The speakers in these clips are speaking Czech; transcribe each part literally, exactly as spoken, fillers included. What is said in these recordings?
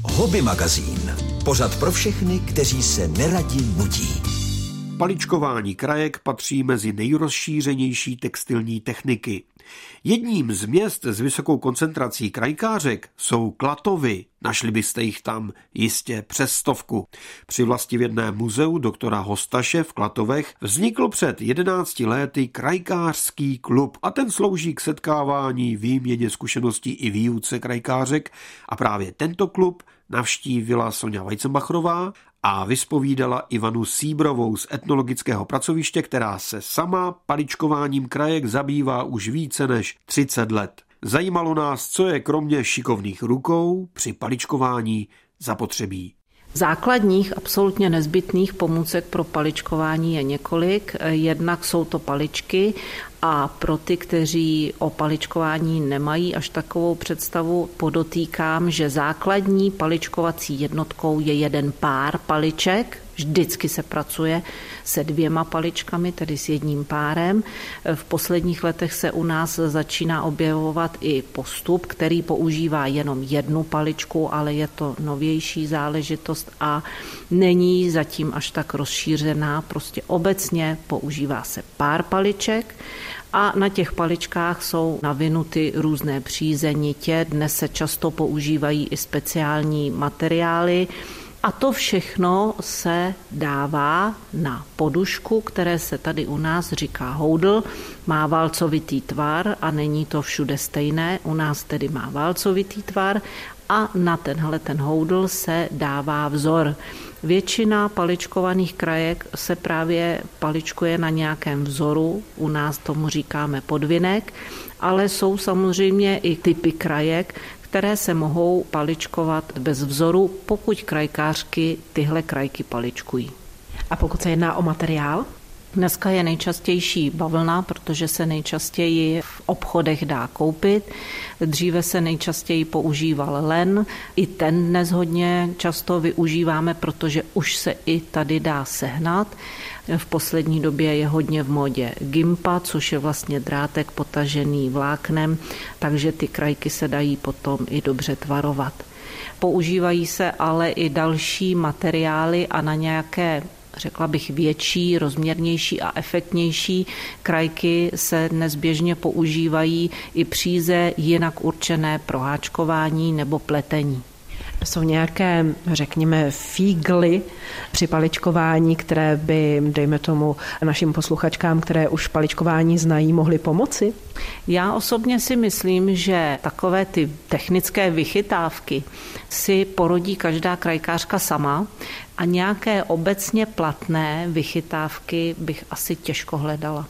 Hobby magazín. Pořad pro všechny, kteří se neradi nudí. Paličkování krajek patří mezi nejrozšířenější textilní techniky. Jedním z měst s vysokou koncentrací krajkářek jsou Klatovy. Našli byste jich tam jistě přes stovku. Při vlastivědném muzeu doktora Hostaše v Klatovech vznikl před jedenácti lety krajkářský klub a ten slouží k setkávání, výměně zkušeností i výuce krajkářek a právě tento klub navštívila Sonja Weizenbacherová a vyspovídala Ivanu Síbrovou z etnologického pracoviště, která se sama paličkováním krajek zabývá už více než třicet let. Zajímalo nás, co je kromě šikovných rukou při paličkování zapotřebí. Základních, absolutně nezbytných pomůcek pro paličkování je několik. Jednak jsou to paličky a pro ty, kteří o paličkování nemají až takovou představu, podotýkám, že základní paličkovací jednotkou je jeden pár paliček. Vždycky se pracuje se dvěma paličkami, tedy s jedním párem. V posledních letech se u nás začíná objevovat i postup, který používá jenom jednu paličku, ale je to novější záležitost a není zatím až tak rozšířená. Prostě obecně používá se pár paliček a na těch paličkách jsou navinuty různé příze, nitě. Dnes se často používají i speciální materiály. A to všechno se dává na podušku, které se tady u nás říká houdl. Má válcovitý tvar a není to všude stejné. U nás tedy má válcovitý tvar a na tenhle ten houdl se dává vzor. Většina paličkovaných krajek se právě paličkuje na nějakém vzoru, u nás tomu říkáme podvinek, ale jsou samozřejmě i typy krajek, které se mohou paličkovat bez vzoru, pokud krajkářky tyhle krajky paličkují. A pokud se jedná o materiál? Dneska je nejčastější bavlna, protože se nejčastěji v obchodech dá koupit. Dříve se nejčastěji používal len. I ten dnes hodně často využíváme, protože už se i tady dá sehnat. V poslední době je hodně v modě gimpa, což je vlastně drátek potažený vláknem, takže ty krajky se dají potom i dobře tvarovat. Používají se ale i další materiály a na nějaké, řekla bych, větší, rozměrnější a efektnější krajky se dnes běžně používají i příze jinak určené pro háčkování nebo pletení. Jsou nějaké, řekněme, fígly při paličkování, které by, dejme tomu, našim posluchačkám, které už paličkování znají, mohly pomoci? Já osobně si myslím, že takové ty technické vychytávky si porodí každá krajkářka sama a nějaké obecně platné vychytávky bych asi těžko hledala.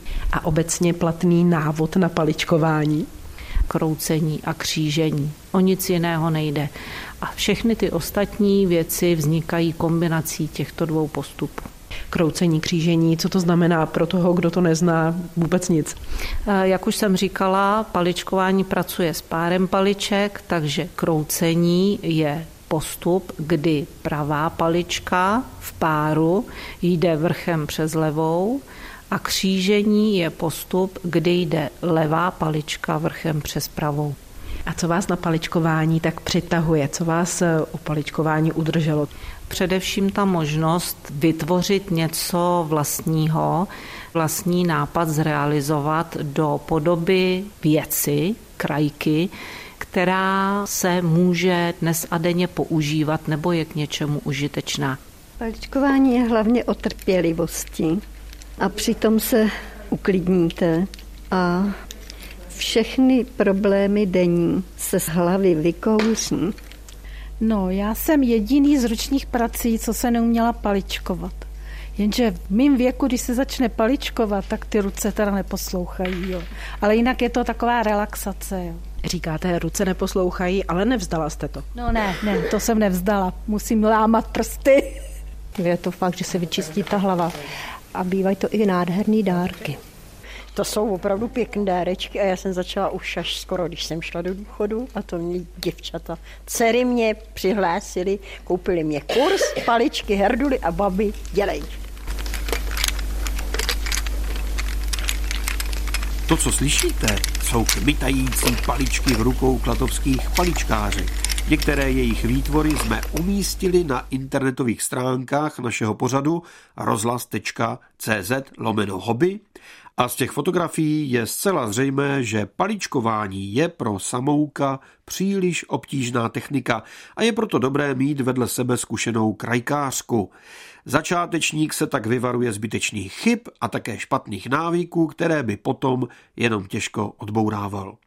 A obecně platný návod na paličkování? Kroucení a křížení. O nic jiného nejde. A všechny ty ostatní věci vznikají kombinací těchto dvou postupů. Kroucení, křížení, co to znamená pro toho, kdo to nezná? Vůbec nic. Jak už jsem říkala, paličkování pracuje s párem paliček, takže kroucení je postup, kdy pravá palička v páru jde vrchem přes levou a křížení je postup, kdy jde levá palička vrchem přes pravou. A co vás na paličkování tak přitahuje? Co vás u paličkování udrželo? Především ta možnost vytvořit něco vlastního, vlastní nápad zrealizovat do podoby věci, krajky, která se může dnes a denně používat nebo je k něčemu užitečná. Paličkování je hlavně o trpělivosti a přitom se uklidníte a všechny problémy denní se z hlavy vykouří. No, já jsem jediný z ročních prací, co se neuměla paličkovat. Jenže v mým věku, když se začne paličkovat, tak ty ruce teda neposlouchají. Jo. Ale jinak je to taková relaxace. Jo. Říkáte, ruce neposlouchají, ale nevzdala jste to. No ne, ne, to jsem nevzdala. Musím lámat prsty. Je to fakt, že se vyčistí ta hlava. A bývají to i nádherný dárky. To jsou opravdu pěkné dárečky a já jsem začala už až skoro, když jsem šla do důchodu a to mě děvčata. Dcery mě přihlásily, koupili mě kurz, paličky, herduly a babi, dělej. To, co slyšíte, jsou kmitající paličky v rukou klatovských paličkářek. Některé jejich výtvory jsme umístili na internetových stránkách našeho pořadu rozhlas tečka cé zet lomeno hobby a z těch fotografií je zcela zřejmé, že paličkování je pro samouka příliš obtížná technika a je proto dobré mít vedle sebe zkušenou krajkářku. Začátečník se tak vyvaruje zbytečných chyb a také špatných návyků, které by potom jenom těžko odbourával.